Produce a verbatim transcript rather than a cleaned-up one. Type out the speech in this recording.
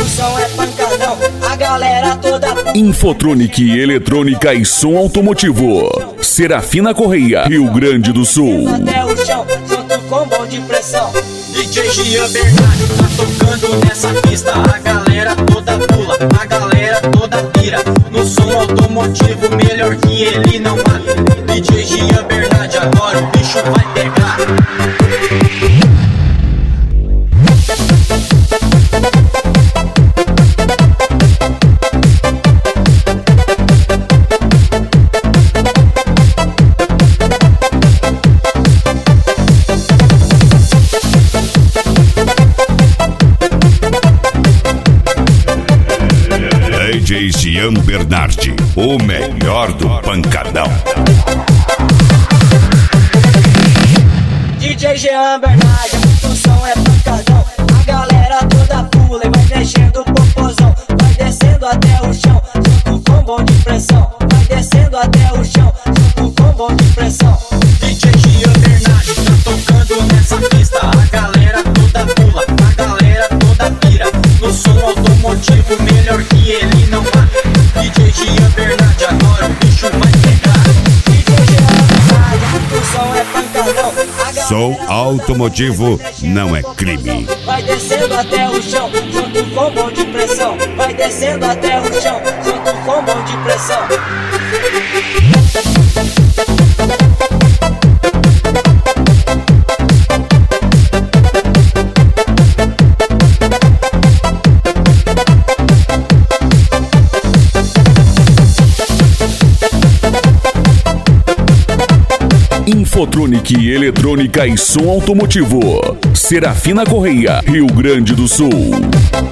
o som é pancadão, a galera toda. Infotronic, eletrônica e som automotivo. Serafina Correia, Rio Grande do Sul. Até o chão, junto com bom de pressão. D J Gian Bernardi tá tocando nessa pista. A galera toda pula, a galera toda pira. No som automotivo, melhor que ele não há. D J Gian Bernardi, agora o bicho vai pegar. D J Gian Bernardi, o melhor do pancadão. D J Gian Bernardi, o som é pancadão. A galera toda pula e vai mexendo o popozão. Vai descendo até o chão, junto com bom de pressão. Vai descendo até o chão, junto com bom de pressão. D J Gian Bernardi tá tocando nessa pista. A galera toda pula, a galera toda pira. No som automotivo, melhor que ele não há. D J Gian Bernardi, agora o bicho vai pegar. D J Gian Bernardi, o som é pancadão. Som automotivo não é crime. Vai descendo até o chão, junto com bom de pressão. Vai descendo até o chão, junto com bom de pressão. Infotronic, eletrônica e som automotivo. Serafina Correia, Rio Grande do Sul.